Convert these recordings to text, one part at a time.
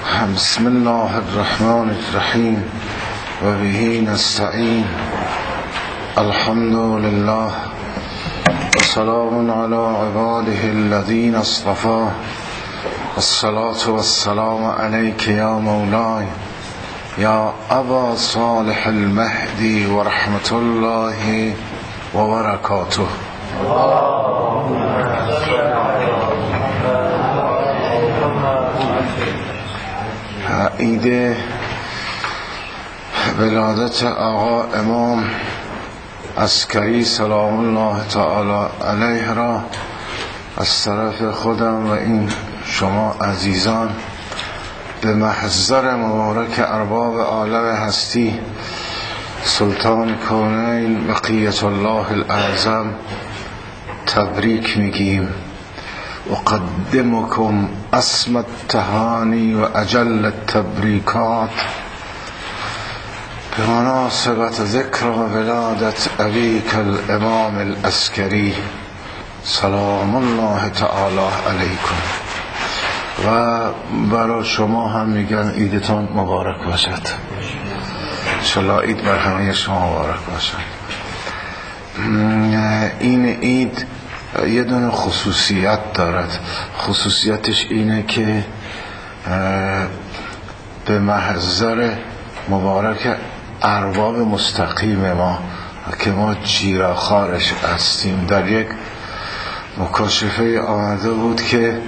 بسم الله الرحمن الرحیم و به نستعین. الحمد لله و سلام علی عباده الذین اصطفى. الصلاة والسلام علیک یا مولای یا ابا صالح المهدی و رحمت الله و برکاته. عید ولادت آقا امام عسکری سلام الله تعالی علیه را از طرف خودم و این شما عزیزان به محضر مبارک ارباب عالم هستی سلطان کونین بقیت الله الاعظم تبریک میگیم. اقدمکم اسم التهانی و اجل التبریکات به مناسبت ذکر ولادت ابیک الامام العسکری سلام الله تعالی علیکم. و برای شما هم میگن عیدتان مبارک باشد. انشالله عید بر همه شما مبارک باشد. این عید یه دونه خصوصیت دارد. خصوصیتش اینه که به محضر مبارک ارباب مستقیم ما که ما جیره‌خوارش هستیم. در یک مکاشفه آمده بود که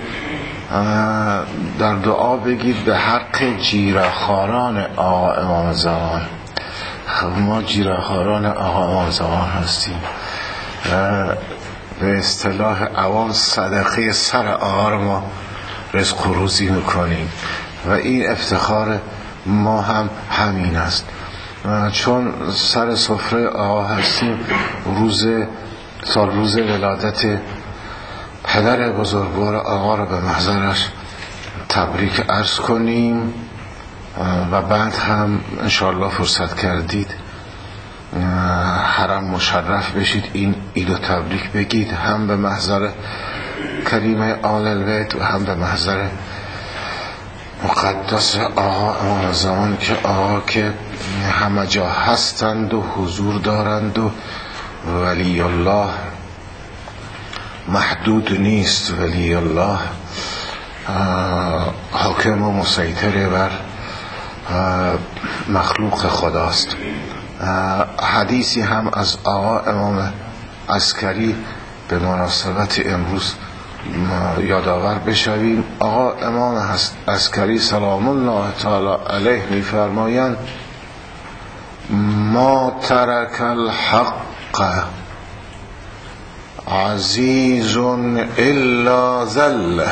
در دعا بگید به حق جیره‌خواران آقا امام زمان. ما جیره‌خواران آقا امام زمان هستیم. به اصطلاح عوام صدقه سر آقا رو ما رزق و روزی میکنیم و این افتخار ما هم همین است. چون سر سفره آقا هستیم، روز ولادت پدر بزرگوار آقا رو به محضرش تبریک عرض کنیم و بعد هم انشاءالله فرصت کردید حرم مشرف بشید، این عید و تبریک بگید، هم به محضر کریم آل البیت و هم به محضر مقدس آقا امام زمان که آقا که همه جا هستند و حضور دارند و ولی الله محدود نیست. ولی الله حاکم و مسیطر بر مخلوق خداست. حدیثی هم از آقا امام عسکری به مناسبت امروز یادآور بشویم. آقا امام عسکری سلام الله تعالی علیه می‌فرمایند ما ترک الحق عزیز الا ذل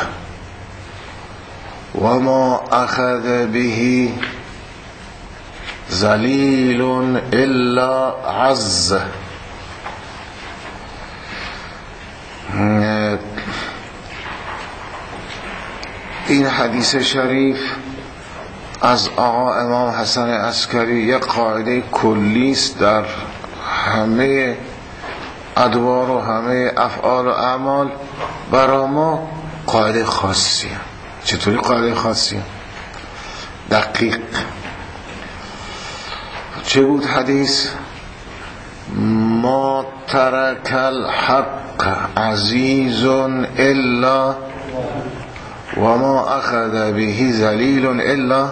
و ما اخذ به ذلیل الا عز. این حدیث شریف از آقا امام حسن عسکری یک قاعده کلی است در همه ادوار و همه افعال و اعمال. برای ما قاعده خاصیه. چطوری قاعده خاصیه؟ دقیق. چه بود حدیث؟ ما ترک الحق عزیز الا و ما اخذ به ذلیل الا.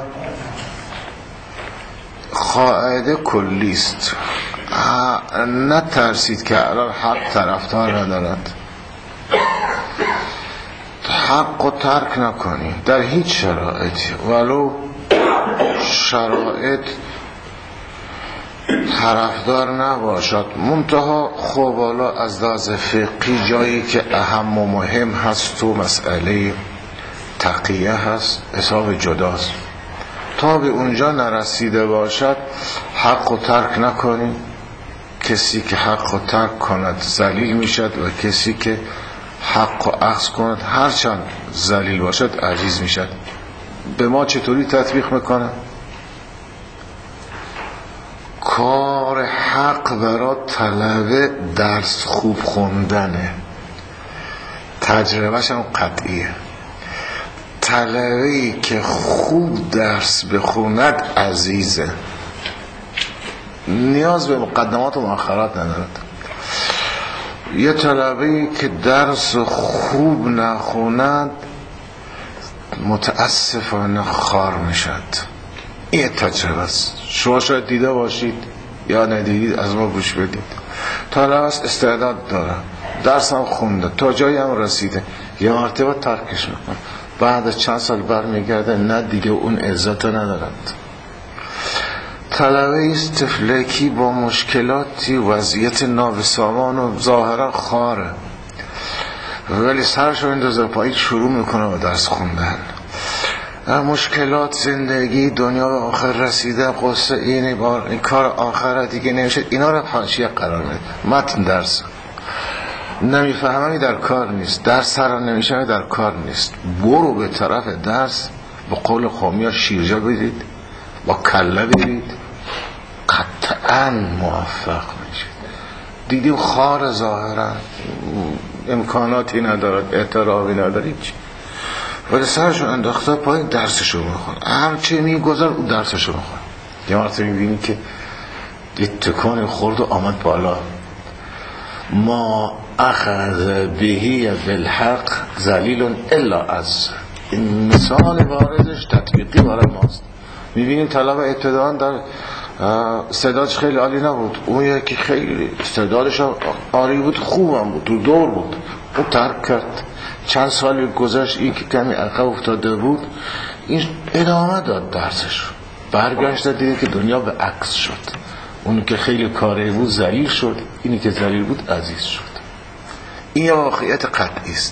قاعده کلی است. نترسید که الان حق طرفدار ندارد. حق و ترک نکنید در هیچ شرایطی، ولو شرایط طرفدار نباشد. منتها خب حالا از لحاظ فقهی جایی که اهم و مهم هست و مسئله تقیه هست، حساب جداست. تا به اونجا نرسیده باشد حق و ترک نکنید. کسی که حق و ترک کند ذلیل میشد و کسی که حق و اخذ کند هرچند ذلیل باشد عزیز میشد. به ما چطوری تطبیق میکنه؟ کار حق برای طلب درس خوب خوندنه. تجربهش هم قطعیه. طلبه‌ای که خوب درس بخوند عزیزه، نیاز به مقدمات و مؤخرات ندارد. یه طلبه‌ای که درس خوب نخوند متاسفانه خار میشد. این تجربه است، شما شاید دیده باشید یا ندیدید، از ما گوش بدید. طالب است، استعداد داره، درس هم خونده، تا جایی هم رسیده، یه مرتبه ترکش میکنه، بعد از چند سال برمیگرده نه دیگه اون عزت رو ندارند. طلبه است تفلکی با مشکلاتی، وضعیت نابسامان و ظاهرا خاره، ولی سرشو اندازه پایین شروع میکنه به درس خوندن. مشکلات زندگی، دنیا به آخر رسیده، قصه این کار آخر دیگه نمیشه، اینا رو حاشیه قرار میده. متن درس نمیفهمی در کار نیست، درس سر نمیشه در کار نیست. برو به طرف درس، با قول قومی شیرجه بدید، با کله بدید، قطعا موفق میشید. دیدیم خار ظاهرا امکاناتی ندارد، اعتراضی ندارید، ولی سرشو انداخته پایین درسشو میخواد، همچه میگذار اون درسشو میخواد. یه مرتبه میبینی که یه تکانی خورد و آمد بالا. ما اخذ بهی بالحق ذلیل الا از، این مثال واردش تطبیقی برای ماست. میبینیم طلب ابتداء در استعدادش خیلی عالی نبود، اون یکی خیلی استعدادش عالی بود، خوبم بود، تو دور بود، اون ترک کرد. چند سالی گذشت، این که کمی عقب افتاده بود، این ادامه داد درسش، برگشت دیگه که دنیا به عکس شد. اون که خیلی کاری بود ذلیل شد، اینی که ذلیل بود عزیز شد. این واقعیت قطعی است.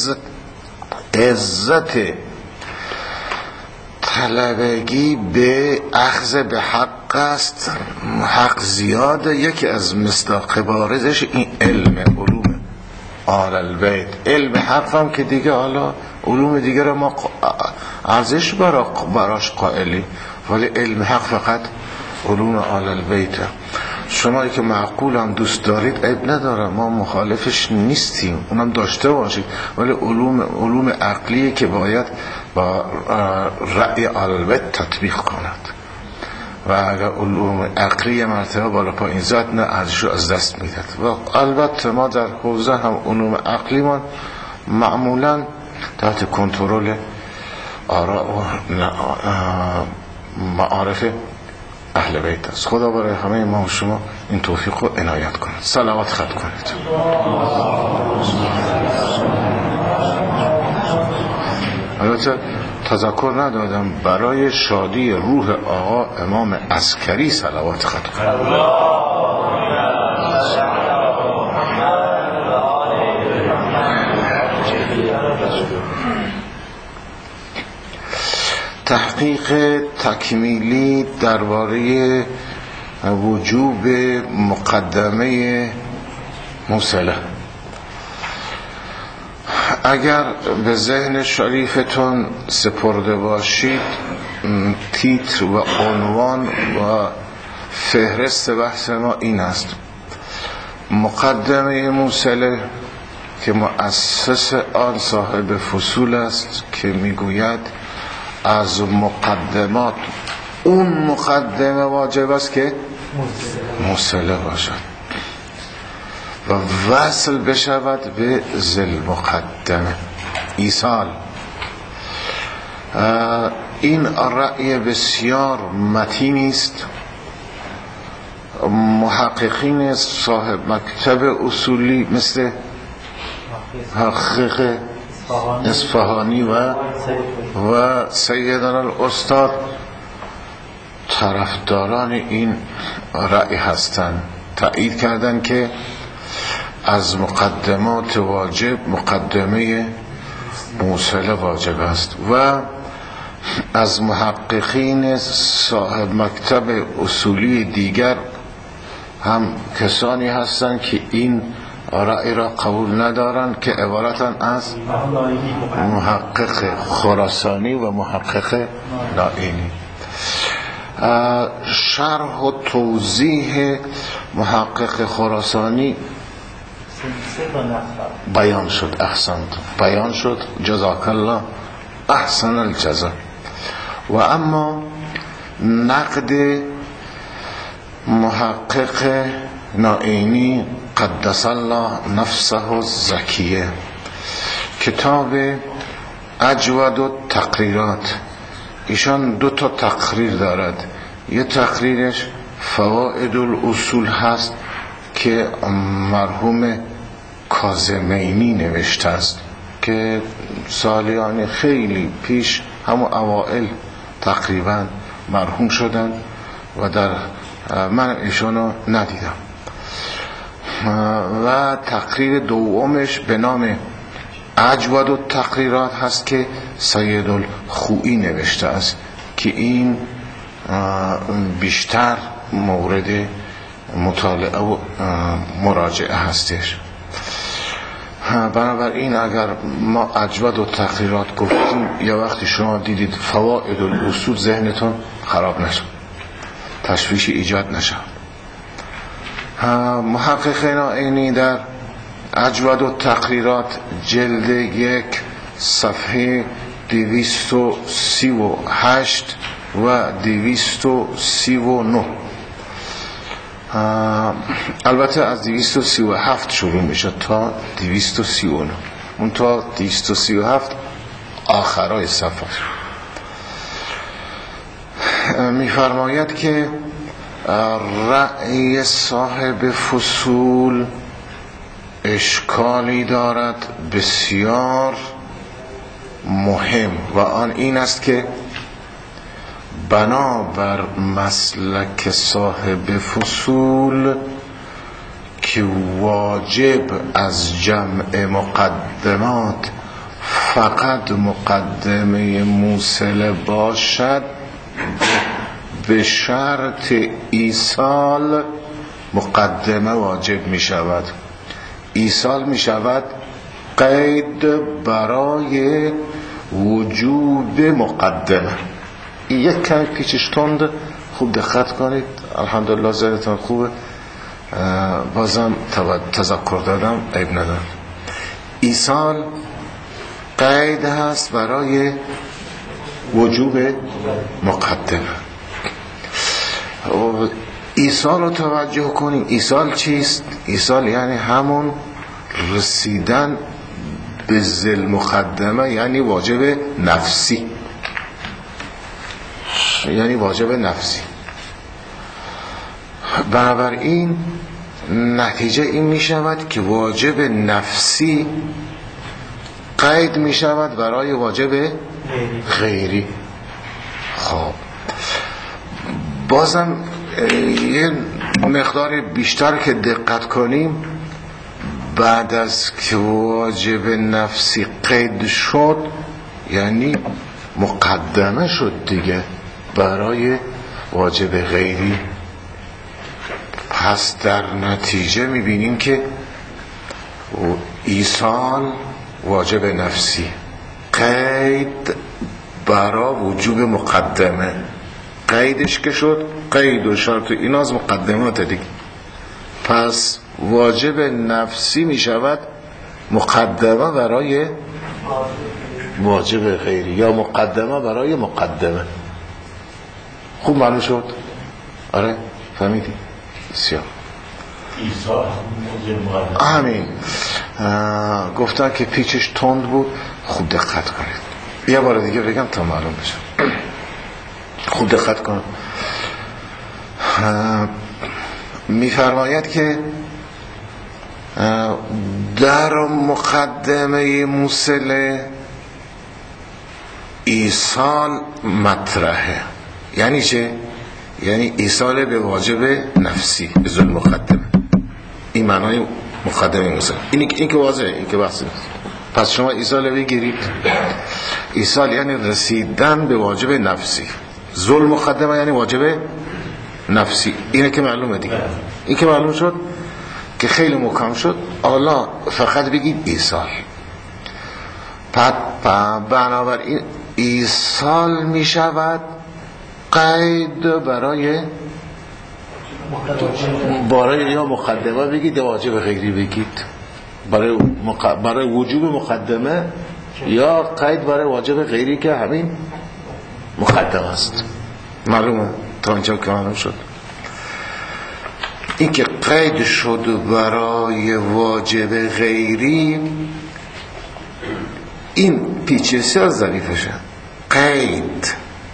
عزت طلبگی به اخذ به حق است. حق زیاده. یکی از مصداق بارزش این علوم آل البیت. علم حق هم که دیگه حالا علوم دیگه رو ما ارزش براش قائلی، ولی علم حق فقط علوم آل البیت. شما که معقول هم دوست دارید عیب نداره، ما مخالفش نیستیم، اونم داشته باشید، ولی علوم عقلیه که باید با رأی آل البیت تطبیق کند. و اگر علوم عقلی مرتبه بالا پایین زد، نه ارزشو از دست میداد. و البته ما در حوزه هم علوم عقلی ما معمولا تحت کنترل آراء و معارف اهل بیت است. خدا برای همه ما و شما این توفیق رو عنایت کند. صلوات ختم کنید. البته تذکر ندادم، برای شادی روح آقا امام عسکری صلوات ختم کنید. تحقیق تکمیلی درباره وجوب مقدمه موصله. اگر به ذهن شریفتون سپرده باشید، تیتر و عنوان و فهرست بحث ما این است: مقدمه موصله که مؤسس آن صاحب فصول است که میگوید از مقدمات اون مقدمه واجب است که موصله باشد و وصل بشود به ذل مقدمه، ایصال. این رأی بسیار متینی است. محققین صاحب مکتب اصولی مثل محقق اصفهانی و سیدنا الاستاد طرفداران این رأی هستند. تأیید کردن که از مقدمات واجب مقدمه موصله واجب است. و از محققین صاحب مکتب اصولی دیگر هم کسانی هستند که این رأی را قبول ندارند، که عبارتن از محقق خراسانی و محقق نائینی. شرح و توضیح محقق خراسانی بیان شد. احسنت، بیان شد، جزاک الله. احسن الجزا. و اما نقد محقق نائینی قدس الله نفسه الزکیه، کتاب اجود التقریرات، ایشان 2 تقریر دارد. یه تقریرش فوائد الاصول هست که مرحوم کاظمینی نوشته است که سالیان خیلی پیش، همون اوائل تقریبا مرحوم شدن و من ایشانو ندیدم. و تقریر دومش به نام اجود التقریرات هست که سید الخوئی نوشته است که این بیشتر مورد مطالعه و مراجعه هستش. بنابراین اگر ما اجود التقریرات گفتیم یا وقتی شما دیدید فوائد الاصول ذهنتون خراب نشه، تشویشی ایجاد نشه. محقق نائینی در اجود التقریرات جلد 1 صفحه 238 و 239، البته از 237 شروع میشه تا 239، اون تا 237 آخرای صفحه میفرماید که رأی صاحب فصول اشکالی دارد بسیار مهم و آن این است که بنابر مسلک صاحب فصول که واجب از جمع مقدمات فقط مقدمه موصله باشد، به شرط ایصال مقدمه واجب می شود. ایصال می شود قید برای وجوب مقدمه. یک کمی پیچش تند، خوب دقت کنید. الحمدلله ذهنتون خوبه، بازم تذکر دادم، عیب ندارم. ایصال قید هست برای وجوب مقدمه. ایصال رو توجه کنیم. ایصال چیست؟ ایصال یعنی همون رسیدن به ذل مقدمه، یعنی واجب نفسی، یعنی واجب نفسی. بنابراین نتیجه این می شود که واجب نفسی قید می شود برای واجب غیری. خب بازم یه مقدار بیشتر که دقت کنیم، بعد از که واجب نفسی قید شد یعنی مقدمه شد دیگه برای واجب غیری. پس در نتیجه میبینیم که ایصال واجب نفسی، قید برای وجوب مقدمه. قیدش که شد، قید و شرط اینا از مقدمات دیگه، پس واجب نفسی می شود مقدمه برای واجب غیری یا مقدمه برای مقدمه. خوب معلوم شد؟ آره فهمیدی؟ بسیار همین. گفتن که پیچش تند بود، خوب دقت کنید. یه بار دیگه بگم تا معلوم بشه. خوب دقت کن. میفرماید که در مقدمه موصله ایصال مطرحه. یعنی چه؟ یعنی ایصال به واجب نفسی، به ذل مقدمه. این معنای مقدمه موصله. این که واضحه، این که بحث نیست. پس شما ایصال بگیرید. ایصال یعنی رسیدن به واجب نفسی. ذل مقدمه یعنی واجب نفسی. اینه که معلومه دیگه. این که معلوم شد که خیلی محکم شد. حالا فقط بگید ایصال. بنابراین ایصال می شود قید برای یا مقدمه بگید یا واجب غیری بگید. برای وجوب مقدمه یا قید برای واجب غیری که همین مقدم است. معلومه تا اینجا که معلوم شد. این که قید شد برای واجب غیری، این پیچیدگی از ظریفشه. قید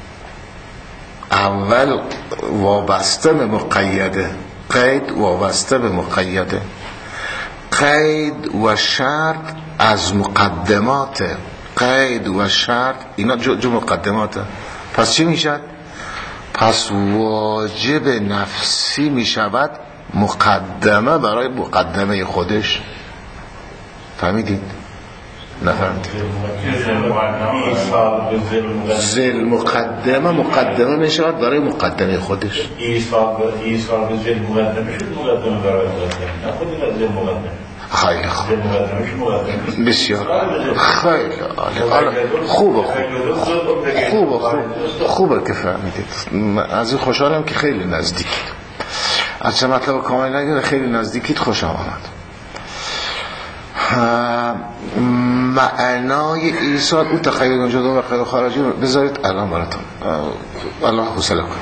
اول وابسته به مقیده، قید وابسته به مقیده، قید و شرط از مقدماته، قید و شرط اینا جو مقدماته. پس چی میشد؟ پس واجب نفسی میشود مقدمه برای مقدمه خودش. فهمیدید؟ نفهمید؟ زل مقدمه مقدمه میشود برای مقدمه خودش. ایصال به زل مقدمه شد مقدمه برای مقدمه، نه خودی زل مقدمه. خیلی خوب، بسیار خیلی خوبه که فهمیدید. از این خوشحالم که خیلی نزدیکید، از چه مطلب کامل نگیره خیلی نزدیکید. خوشم آمد. معنای ایصال اون تقیید جدا و قید خارجی رو بذارید الان براتون. الله حوصله کن.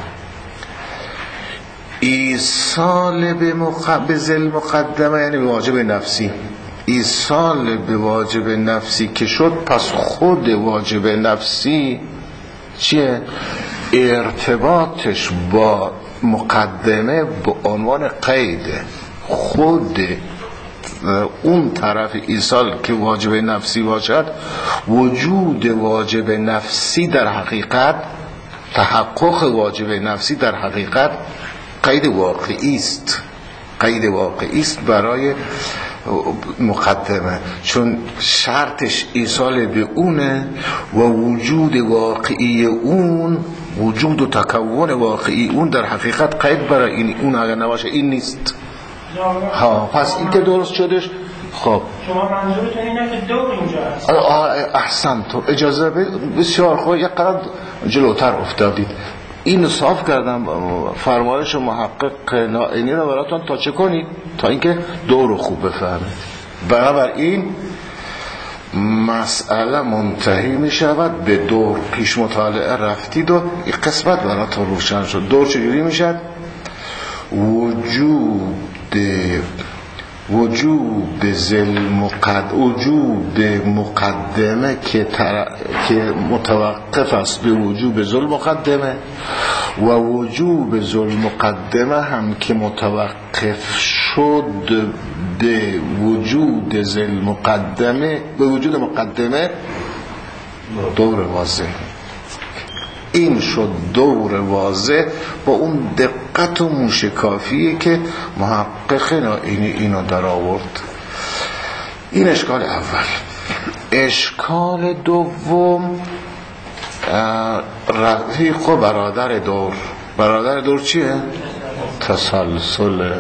ایصال به ذل مقدمه یعنی به واجب نفسی. ایصال به واجب نفسی که شد، پس خود واجب نفسی چیه؟ ارتباطش با مقدمه به عنوان قیده. خود اون طرف ایصال که واجب نفسی باشد، وجود واجب نفسی در حقیقت، تحقق واجب نفسی در حقیقت قید واقعی است. قید واقعی است برای مقدمه، چون شرطش ایصال به اونه و وجود واقعی اون، وجود و تکون واقعی اون در حقیقت قید برای این. اون اگر نباشه این نیست. ها، پس این که درست شدش. خب شما منظورتون اینه که دور اینجا هست. احسن تو اجازه بسیار خوب، یک قدم جلوتر افتادید. این صاف کردم فرمایش محقق نائینی رو براتون تا چه کنید، تا اینکه دور خوب بفهمید. بنابراین مسئله منتهی می شود به دور. پیش مطالعه رفتید و این قسمت براتون روشن شد. دور چجوری می شد؟ وجود مقدمه که متوقف است به وجوب ذل مقدمه، و وجوب ذل مقدمه هم که متوقف شد به وجود ذل مقدمه، به وجود مقدمه، دور واضح. این شد دور واضح با اون دقت و موشکافیه که محقق اینو در آورد. این اشکال اول. اشکال دوم، رفیق و برادر دور. برادر دور چیه؟ تسلسل.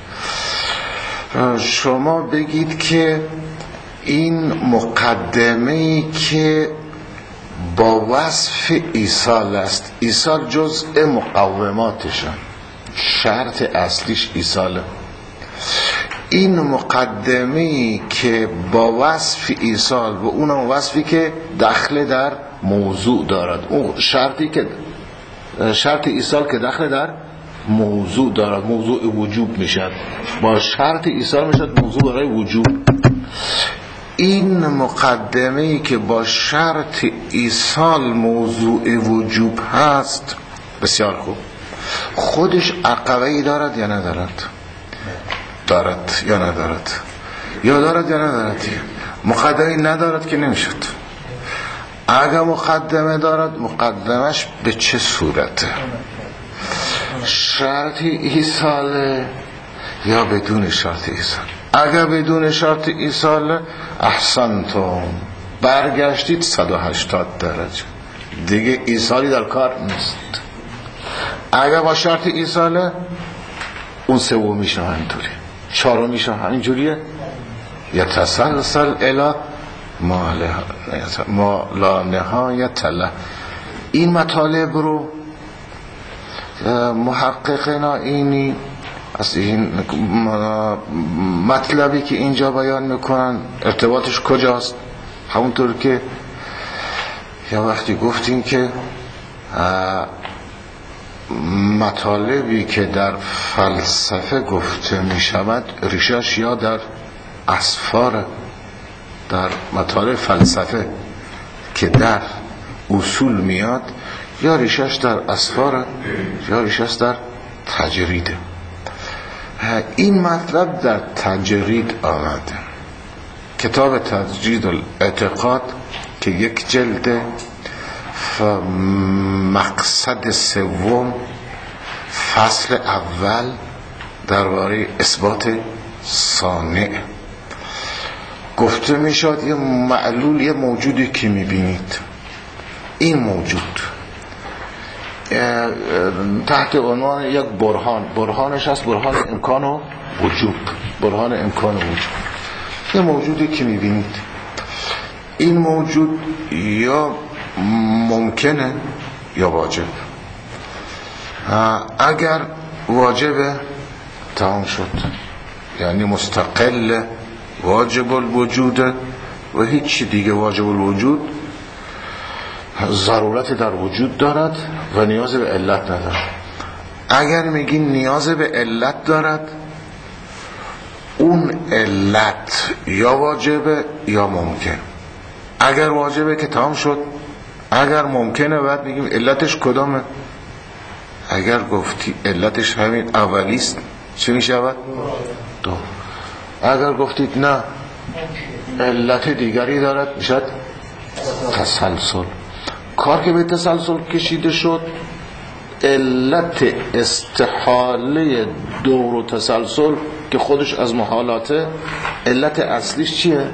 شما بگید که این مقدمه‌ای که با وصف ایصال است، ایصال جزء مقوماتشن، شرط اصلیش ایصاله. این مقدمه‌ای که با وصف ایصال و اونم وصفی که دخل در موضوع دارد، اون شرطی که شرط ایصال که دخل در موضوع دارد، موضوع وجوب میشد. با شرط ایصال میشد موضوع برای وجوب. این مقدمه‌ای که با شرط ایصال موضوع وجوب هست، بسیار خوب، خودش عقبه‌ای دارد یا ندارد؟ دارد یا ندارد؟ یا دارد یا ندارد؟ مقدمه‌ای ندارد که نمیشد. اگر مقدمه دارد، مقدمش به چه صورته؟ شرطی ایصاله یا بدون شرط ایصال؟ اگر بدون شرط ایصال، احسنتم، برگشتید 180 درجه دیگه، ایصالی در کار نیست. اگر با شرط ایصاله، اون سوم میشه همینطوری، چهارم میشه همینجوریه. یا تسلسل الی ما لا نهایت له. این مطالب رو محقق نائینی از این مطلبی که اینجا بیان میکنن ارتباطش کجاست؟ همونطور که یا وقتی گفتیم که مطالبی که در فلسفه گفته می شود ریشش یا در اسفار، در مطالب فلسفه که در اصول میاد، یا ریشش در اسفار یا ریشش در تجریده. این مطلب در تجرید آمده. کتاب تجرید الاعتقاد که یک جلده، مقصد سوم فصل اول درباره اثبات صانع گفته میشد. یه معلول، یه موجودی که میبینید، این موجود تحت عنوان یک برهانش هست برهان امکان و وجود، برهان امکان و وجود. یه موجودی که میبینید، این موجود یا ممکنه یا واجب. اگر واجبه تمام شد، یعنی مستقل واجب الوجود و هیچ دیگه واجب الوجود ضرورت در وجود دارد و نیاز به علت ندارد. اگر میگین نیاز به علت دارد، اون علت یا واجبه یا ممکن. اگر واجبه که تمام شد، اگر ممکنه بعد میگیم علتش کدامه. اگر گفتی علتش همین اولیست چه میشود؟ دو. اگر گفتید نه علت دیگری دارد میشد تسلسل. کار که به تسلسل کشیده شد، علت استحاله دور و تسلسل که خودش از محالاته، علت اصلیش چیه؟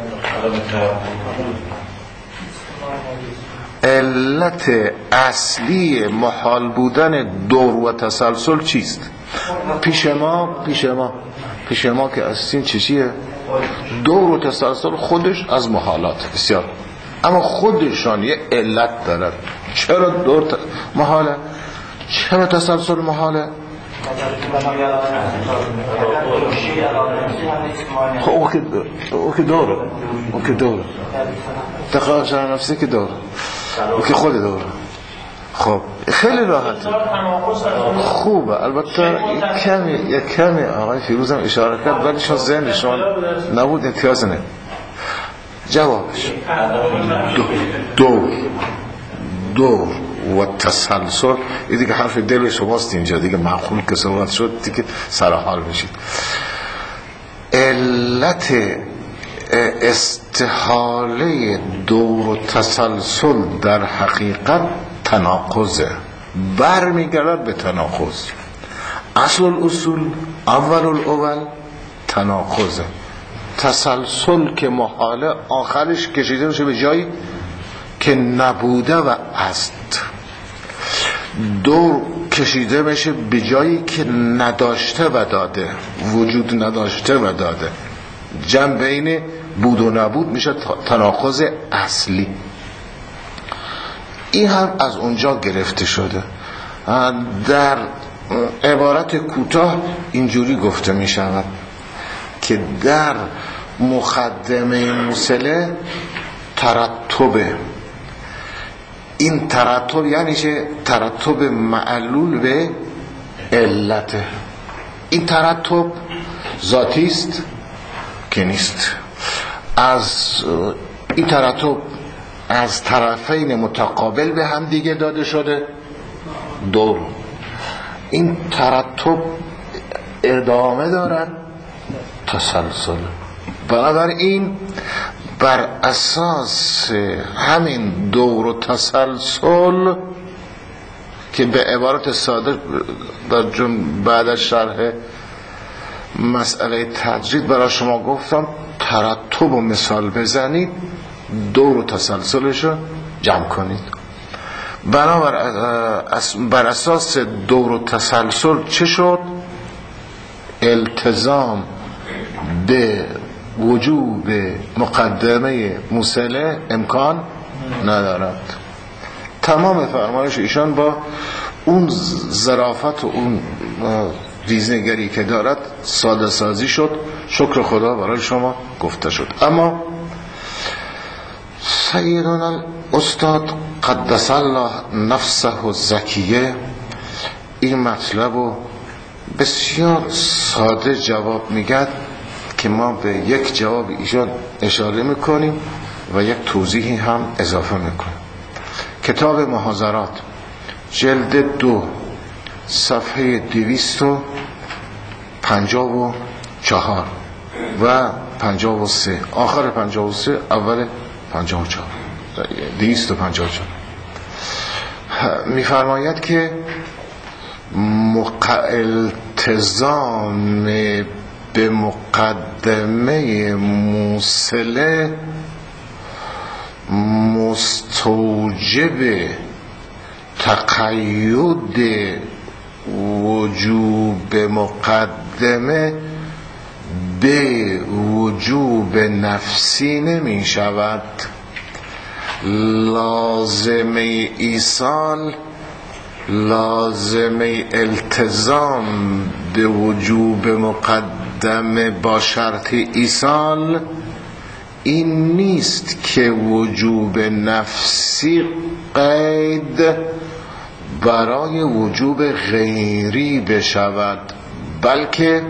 علت اصلی محال بودن دور و تسلسل چیست؟ پیش ما که اصلی چیه؟ دور و تسلسل خودش از محالات بسیار، اما خودشان یه علت دارد. چرا دور محاله؟ چرا تسلسل محاله؟ خب او که دوره تقاعد نفسی که دوره، او که خود دوره. خب خیلی راحته، خوبه. البته یک کمی آقای فیروز هم اشاره کرد ولی شما ذهنشون نبود، امتیاز نه. جوابش دور و تسلسل. این دیگه حرف دل شماست اینجا، دیگه معقول که صحبت شد دیگه سرحال میشید. علت استحاله دور و تسلسل در حقیقت تناقضه، برمیگردد به تناقض. اصل الاصول اول الاول تناقضه. تسلسل که محاله آخرش کشیده میشه به جایی که نبوده و است. دور کشیده میشه به جایی که نداشته و داده، وجود نداشته و داده. جمع بین بود و نبود میشه تناقض اصلی. این هم از اونجا گرفته شده. در عبارت کوتاه اینجوری گفته می شود که در مقدمه مسئله ترتبه. این ترتب یعنی چه؟ ترتب معلول به علته. این ترتب ذاتی است که نیست. از این ترتب از طرفین متقابل به هم دیگه داده شده دور. این ترتب ادامه دارد، تسلسل. بنابراین بر اساس همین دور و تسلسل که به عبارت ساده در بعد از شرح مسئله تجرید برای شما گفتم، ترتب و مثال بزنید، دور و تسلسلش رو جمع کنید. بر اساس دور و تسلسل چه شد؟ التزام به وجوب مقدمه مسئله امکان ندارد. تمام فرمایش ایشان با اون ظرافت و اون ریزنگری که دارد ساده سازی شد. شکر خدا برای شما گفته شد. اما سیدنا استاد قدس الله نفسه الزکیه این مطلب رو بسیار ساده جواب میگد که ما به یک جواب ایشان اشاره میکنیم و یک توضیحی هم اضافه میکنیم. کتاب محاضرات جلد 2 صفحه 254 و 53 آخر 53 اول 54 254 میفرماید که التزام به مقدمه موصله مستوجب تقید وجوب مقدمه به وجوب نفسی نمی شود. لازمه ایصال، لازمه التزام به وجوب مقدمه با شرط ایصال این نیست که وجوب نفسی قید برای وجوب غیری بشود، بلکه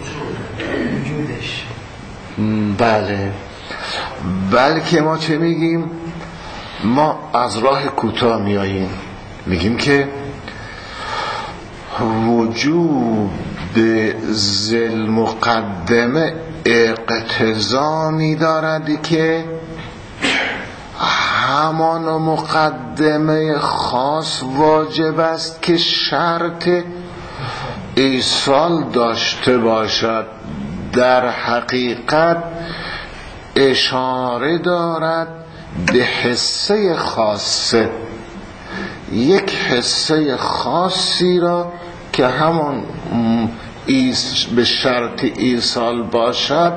بلکه ما چه میگیم؟ ما از راه کوتاه میاییم، میگیم که وجوب ذل مقدمه اقتضا دارد که همان مقدمه خاص واجب است که شرط ایصال داشته باشد. در حقیقت اشاره دارد به حصه خاصه، یک حصه خاصی را که همون به شرط ایصال باشد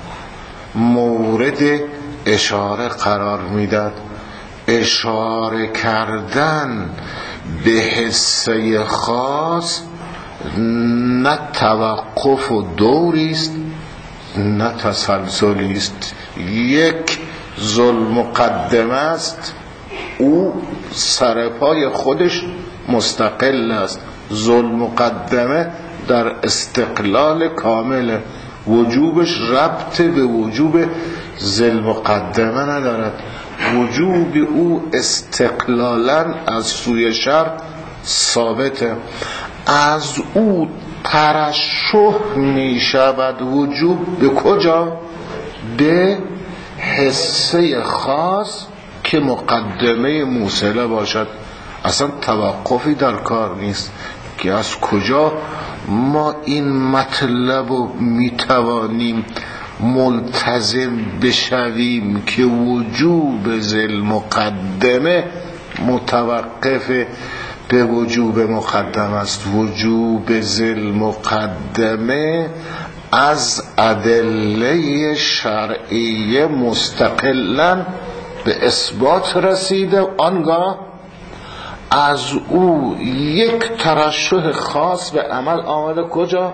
مورد اشاره قرار میداد. اشاره کردن به حصه خاص نه توقف و دوری است نه تسلسلی است. یک ذل مقدمه است، او سرپای خودش مستقل است. ذل مقدمه در استقلال کامل، وجوبش ربط به وجوب ذل مقدمه ندارد. وجوب او استقلالا از سوی شرع ثابته. از او ترشح می شود وجوب به کجا؟ به حصه خاص که مقدمه موصله باشد. اصلا توقفی در کار نیست که از کجا ما این مطلب رو میتوانیم ملتزم بشویم که وجوب ذل مقدمه متوقف به وجوب مقدمه است. وجوب ذل مقدمه از ادله شرعیه مستقلا به اثبات رسیده، آنگاه از او یک ترشح خاص به عمل آمده. کجا؟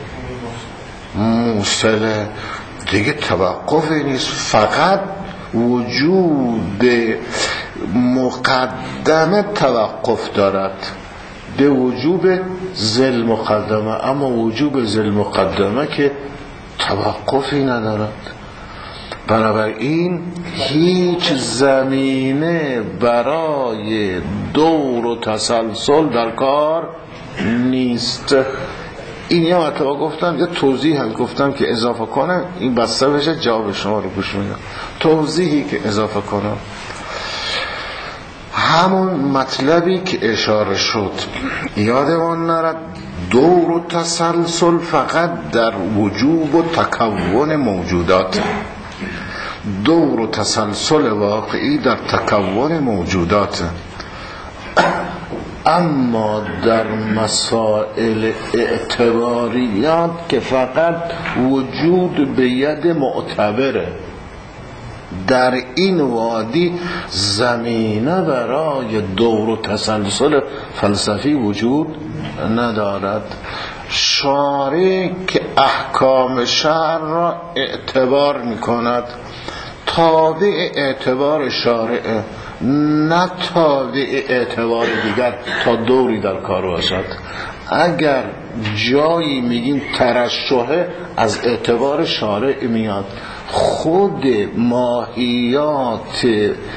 موصله. دیگه توقفی نیست، فقط وجود مقدمه توقف دارد به وجوب ذل مقدمه، اما وجوب ذل مقدمه که توقفی ندارد. بنابراین هیچ زمینه برای دور و تسلسل در کار نیست. این یه مرتبه گفتم، یه توضیح هم گفتم که اضافه کنم، این بسته بشه جواب شما رو گوش میدم. توضیحی که اضافه کنم همون مطلبی که اشاره شد. یادمان نرد دور و تسلسل فقط در وجوب و تکون موجودات، دور و تسلسل واقعی در تکون موجودات، اما در مسائل اعتباریات که فقط وجود به ید معتبره، در این وادی زمینه برای دور و تسلسل فلسفی وجود ندارد. شارع که احکام شرع را اعتبار می کند تابع اعتبار شارع، نه تابع اعتبار دیگر تا دوری در کار باشد. اگر جایی میگیم ترشحه از اعتبار شارع میاد، خود ماهیات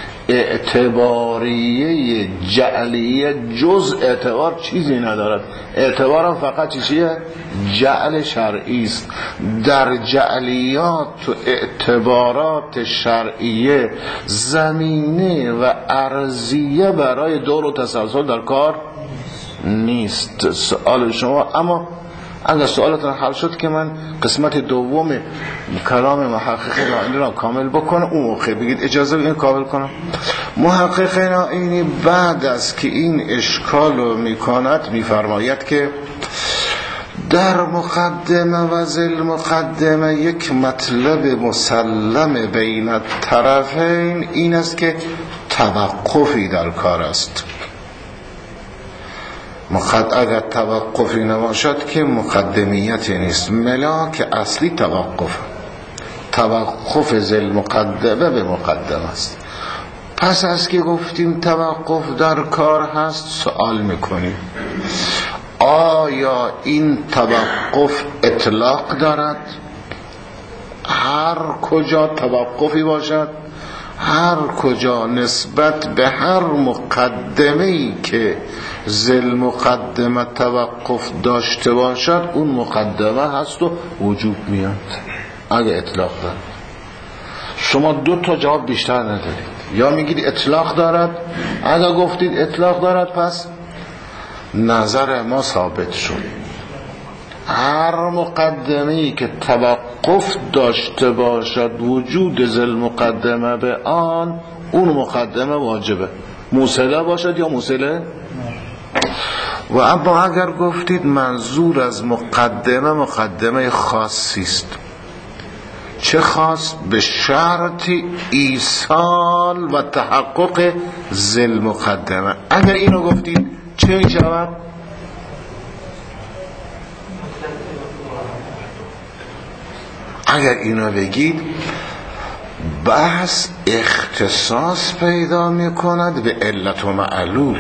اعتباریه جعلیه جز اعتبار چیزی ندارد. اعتبارم فقط چیزیه؟ جعل شرعی است. در جعلیات و اعتبارات شرعیه زمینه و ارضیه برای دور و تسلسل در کار نیست. سوال شما، اما اگر سوالتون حل شد که من قسمت دوم کلام محقق نائینی را کامل بکنم، اون موقع بگید اجازه بدین کامل کنم. محقق نائینی بعد از که این اشکال رو میکند میفرماید که در مقدمه و ذیل مقدمه یک مطلب مسلم بین الطرفین این است که توقفی در کار است. اگر توقفی نباشد که مقدمیتی نیست. ملاک اصلی توقف ذیل مقدمه به مقدمه است. پس از که گفتیم توقف در کار هست، سوال میکنیم آیا این توقف اطلاق دارد؟ هر کجا توقفی باشد، هر کجا نسبت به هر مقدمه‌ای که ذیل مقدمه توقف داشته باشد اون مقدمه هست و وجوب میاد. اگه اطلاق دارد، شما دو تا جواب بیشتر ندارید. یا میگید اطلاق دارد، اگه گفتید اطلاق دارد پس نظر ما ثابت شد. هر مقدمه‌ای که توقف داشته باشد وجود ذیل مقدمه به آن، اون مقدمه واجبه، موصله باشد یا موصله. و اما اگر گفتید منظور از مقدمه خاصی است، چه خاص؟ به شرط ایصال و تحقق ذیل مقدمه. اگر اینو گفتید چه می شود؟ اگر اینو بگید بحث اختصاص پیدا می کند به علت و معلول.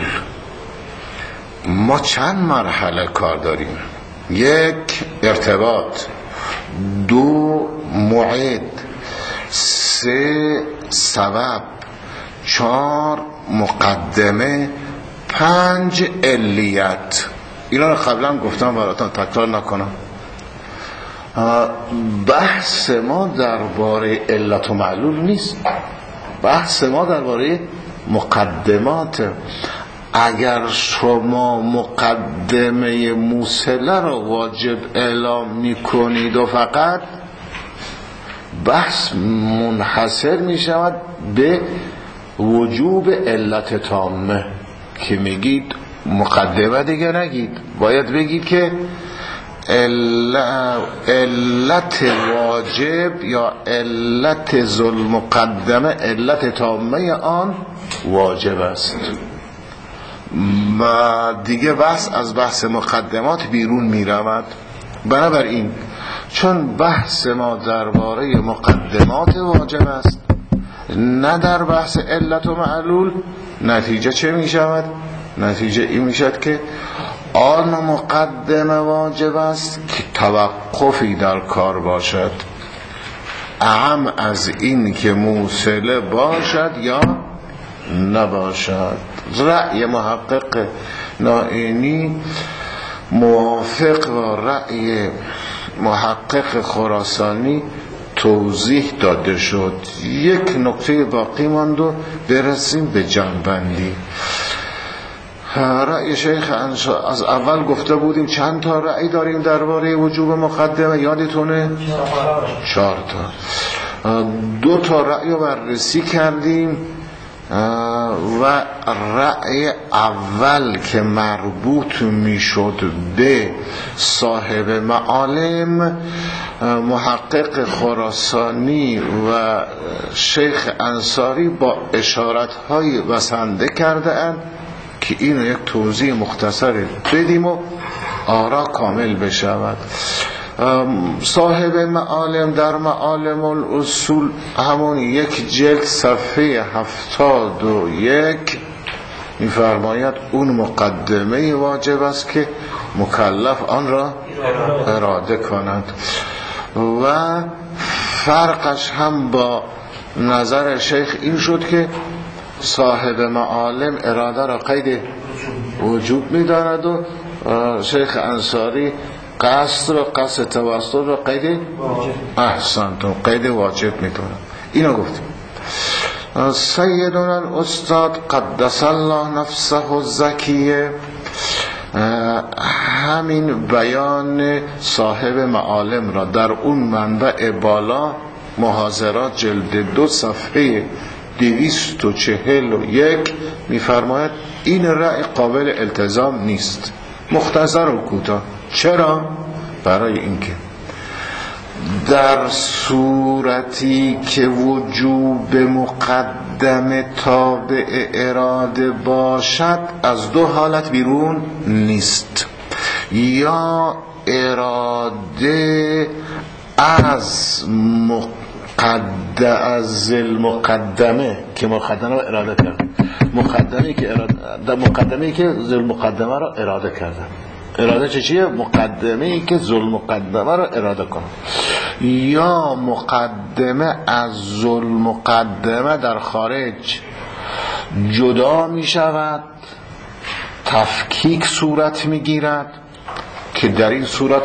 ما چند مرحله کار داریم؟ یک، ارتباط، دو، موعد، سه، سبب، چهار، مقدمه، پنج، علیت. اینا رو قبلا گفتم براتون تکرار نکنم. بحث ما درباره علت و معلول نیست، بحث ما درباره مقدمات. اگر شما مقدمه موصله را واجب اعلام میکنید و فقط بحث منحصر میشود به وجوب علت تامه که میگید مقدمه دیگه نگید، باید بگید که علت واجب یا علت ذیل مقدمه علت تامه آن واجب است. و دیگه بحث از بحث مقدمات بیرون می رود. بنابراین چون بحث ما درباره مقدمات واجب است نه در بحث علت و معلول، نتیجه چه می شود؟ نتیجه این می شود که آن مقدمه واجب است که توقفی در کار باشد، اهم از این که موصله باشد یا نباشد. رأی محقق نائینی موافق با رأی محقق خراسانی توضیح داده شد. یک نکته باقی ماند و برسیم به جنبندی. رأی شیخ انصاری از اول گفته بودیم چند تا رأی داریم درباره وجوب مقدمه، یادتونه؟ 4 تا. 2 تا رأی رو بررسی کردیم و رأی اول که مربوط میشد به صاحب معالم، محقق خراسانی و شیخ انصاری با اشارت‌های بسنده کرده اند که اینو یک توضیح مختصر بدیم و آرا کامل بشود. صاحب معالم در معالم الاصول همون یک جلد صفحه 71 می‌فرماید اون مقدمه واجب است که مکلف آن را اراده کند و فرقش هم با نظر شیخ این شد که صاحب معالم اراده را قید وجوب می‌داند و شیخ انصاری قصد توسط را قید احسنتم قید واجب می‌داند. اینو گفتیم. سیدنا الاستاد قدس الله نفسه الزکیه همین بیان صاحب معالم را در اون منبع بالا محاضرات جلد 2 صفحه 241 می‌فرماید این رأی قابل التزام نیست. مختصر و کوتاه. چرا؟ برای اینکه در صورتی که وجوب مقدم تابع اراده باشد از دو حالت بیرون نیست. یا اراده از المقدمه که مقدمه را اراده کرد، مقدمه‌ای که ذل مقدمه را اراده کرده. اراده چیه؟ مقدمه‌ای که ذل مقدمه را اراده کنه. یا مقدمه از ذل مقدمه در خارج جدا می شود، تفکیک صورت می گیرد که در این صورت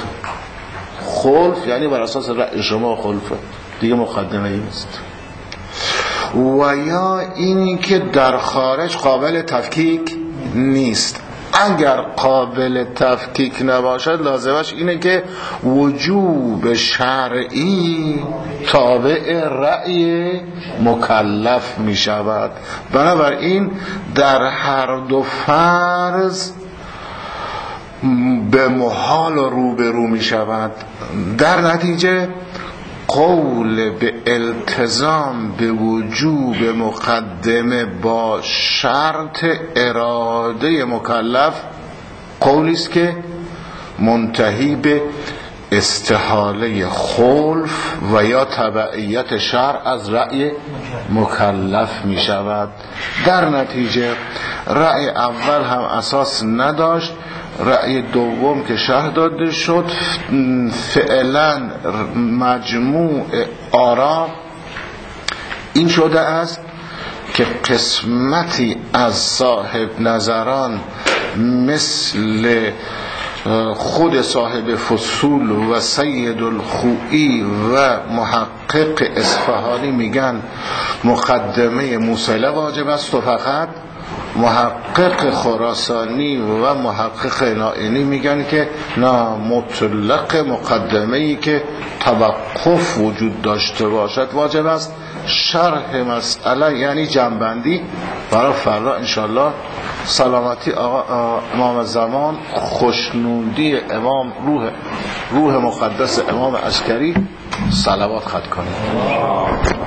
خلف یعنی بر اساس رأی شما خلفه دیگه مقدمه ای نیست. و یا اینی که در خارج قابل تفکیک نیست. اگر قابل تفکیک نباشد لازمش اینه که وجوب شرعی تابع رأی مکلف می شود. بنابراین در هر دو فرض به محال روبرو می شود. در نتیجه قول به التزام به وجوب مقدمه با شرط اراده مکلف قولی است که منتهی به استحاله خلف و یا تبعیت شرع از رأی مکلف می شود. در نتیجه رأی اول هم اساس نداشت. رأی دوم که شرح داده شد فعلا مجموع آرا این شده است که قسمتی از صاحب نظران مثل خود صاحب فصول و سید الخوئی و محقق اصفهانی میگن مقدمه موصله واجب است و فقط محقق خراسانی و محقق نائینی میگن که نه، مطلق مقدمه‌ای که توقف وجود داشته باشد واجب است. شرح مسئله یعنی جنبندی برای فردا انشالله. سلامتی آقا امام زمان، خوشنودی امام، روح مقدس امام عسکری، صلوات خط کنید.